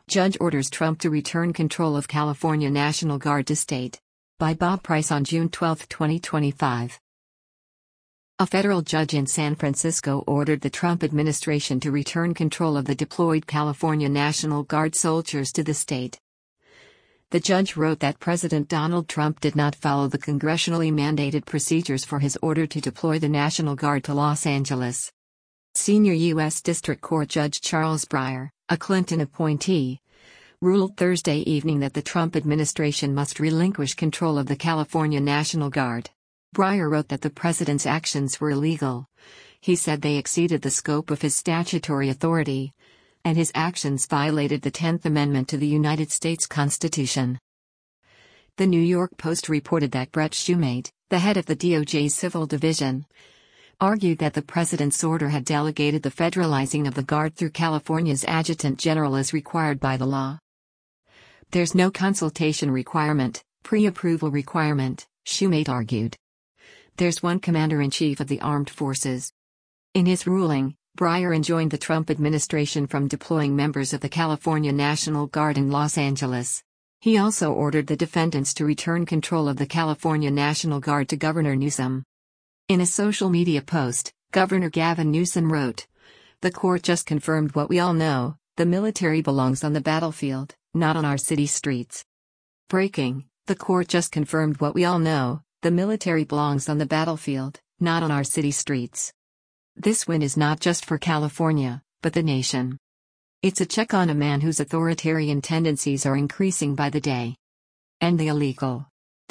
Judge orders Trump to return control of California National Guard to state. By Bob Price on June 12, 2025. A federal judge in San Francisco ordered the Trump administration to return control of the deployed California National Guard soldiers to the state. The judge wrote that President Donald Trump did not follow the congressionally mandated procedures for his order to deploy the National Guard to Los Angeles. Senior U.S. District Court Judge Charles Breyer, a Clinton appointee, ruled Thursday evening that the Trump administration must relinquish control of the California National Guard. Breyer wrote that the president's actions were illegal. He said they exceeded the scope of his statutory authority, and his actions violated the 10th Amendment to the United States Constitution. The New York Post reported that Brett Shumate, the head of the DOJ's Civil Division, argued that the president's order had delegated the federalizing of the Guard through California's adjutant general as required by the law. There's no consultation requirement, pre-approval requirement, Shumate argued. There's one commander-in-chief of the armed forces. In his ruling, Breyer enjoined the Trump administration from deploying members of the California National Guard in Los Angeles. He also ordered the defendants to return control of the California National Guard to Governor Newsom. In a social media post, Governor Gavin Newsom wrote, "The court just confirmed what we all know, the military belongs on the battlefield, not on our city streets." Breaking, the court just confirmed what we all know, the military belongs on the battlefield, not on our city streets. This win is not just for California, but the nation. It's a check on a man whose authoritarian tendencies are increasing by the day. End the illegal.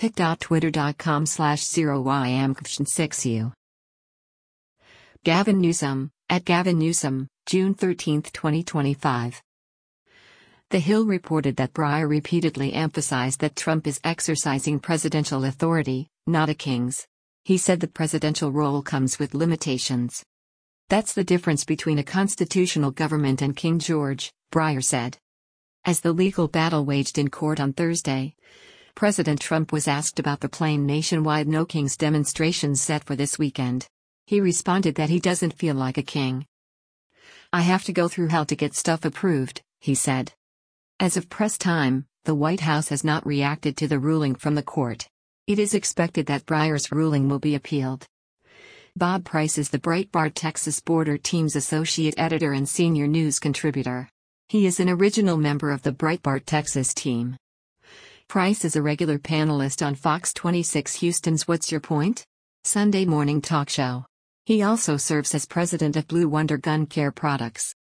pic.twitter.com/0ymkvshin6u. Gavin Newsom, at Gavin Newsom, June 13, 2025. The Hill reported that Breyer repeatedly emphasized that Trump is exercising presidential authority, not a king's. He said the presidential role comes with limitations. That's the difference between a constitutional government and King George, Breyer said. As the legal battle waged in court on Thursday, President Trump was asked about the planned nationwide No Kings demonstrations set for this weekend. He responded that he doesn't feel like a king. "I have to go through hell to get stuff approved," he said. As of press time, the White House has not reacted to the ruling from the court. It is expected that Breyer's ruling will be appealed. Bob Price is the Breitbart Texas Border Team's associate editor and senior news contributor. He is an original member of the Breitbart Texas team. Price is a regular panelist on Fox 26 Houston's What's Your Point? Sunday morning talk show. He also serves as president of Blue Wonder Gun Care Products.